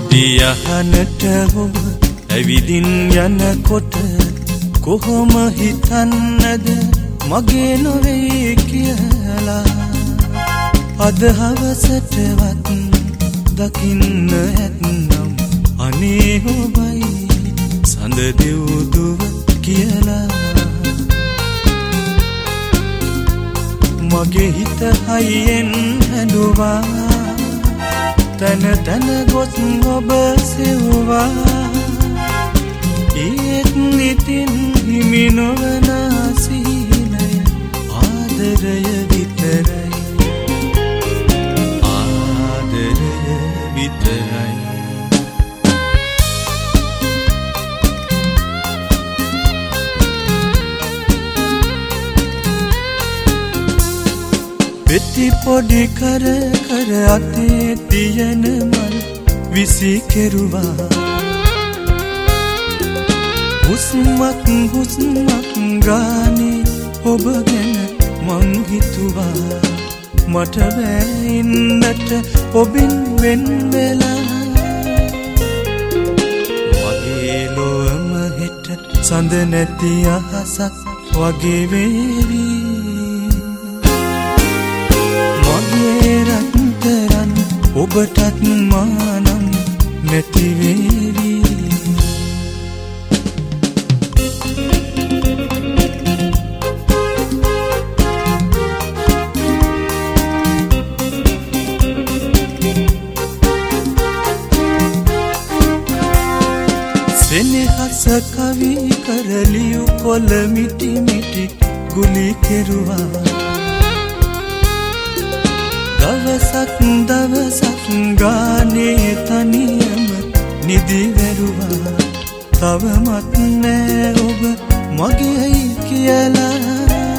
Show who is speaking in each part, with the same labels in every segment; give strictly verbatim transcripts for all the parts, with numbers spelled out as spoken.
Speaker 1: නිදියහනට ඔබ ඇවිදින් යනකොට කොහොම හිතන්නද මගේ නොවේ කියලා. අද හවසටවත් දකින්න ඇත්නම් අනේ ඔබයි සඳ දෙව්දුව කියලා. මගේ හිත හයියෙන් හැඬුවා තන තන ගොස් ඔබ සෙව්වා. ඒත් නිතින් හිමි නොවන සීලය ආදරය විතරයි, ආදරය විතරයි. පෙති පොඩි කර කර අතේ තියන මල් විසි කෙරුවා. හුස්මක් හුස්මක් ගානේ ඔබ ගැන මං හිතුවා. මට බෑ ඉන්නට ඔබින් වෙන් වෙලා. මගේ ලොවම හෙට සඳ නැති අහසක් වගේ වේවි. මගේ රත්තරන් ඔබටත් මානම් නැති වේවි. සෙනෙහස කවි කරලියු කොළ මිටි මිටි ගුලි කෙරුවා. දවසක් දවසක් ගානේ තනියම නිදි වැරුවා. තවමත් නෑ ඔබ මගේයි කියලා.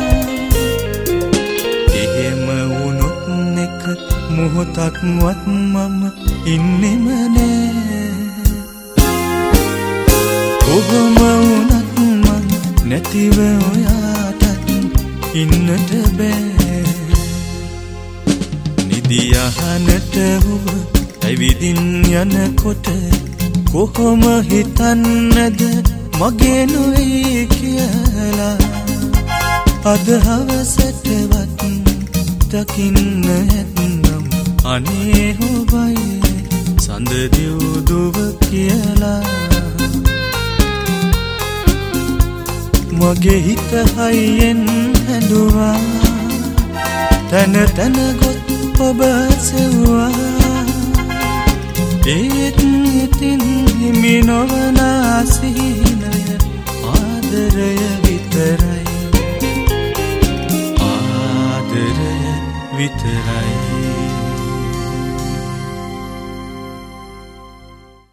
Speaker 1: එහෙම වුණොත් එක මොහොතක්වත් මම ඉන්නෙම නෑ. ඔබම වුණත් මං නැතිව ඔයාටත් ඉන්නට බෑ. නිදියහනට ඔබ ඇවිදින් යනකොට කොහොම හිතන්නද මගේ නොවේ කියලා. අද හවසටවත් දකින්න ඇත්නම් අනේ ඔබයි සඳ දෙව්දුව කියලා. මගේ හිත හයියෙන් හැඬුවා තන තන ගොස් ඔබ සෙව්වා. ඒත් ඉතින් හිමි නොවන සීලය ආදරය විතරයි, ආදරය විතරයි.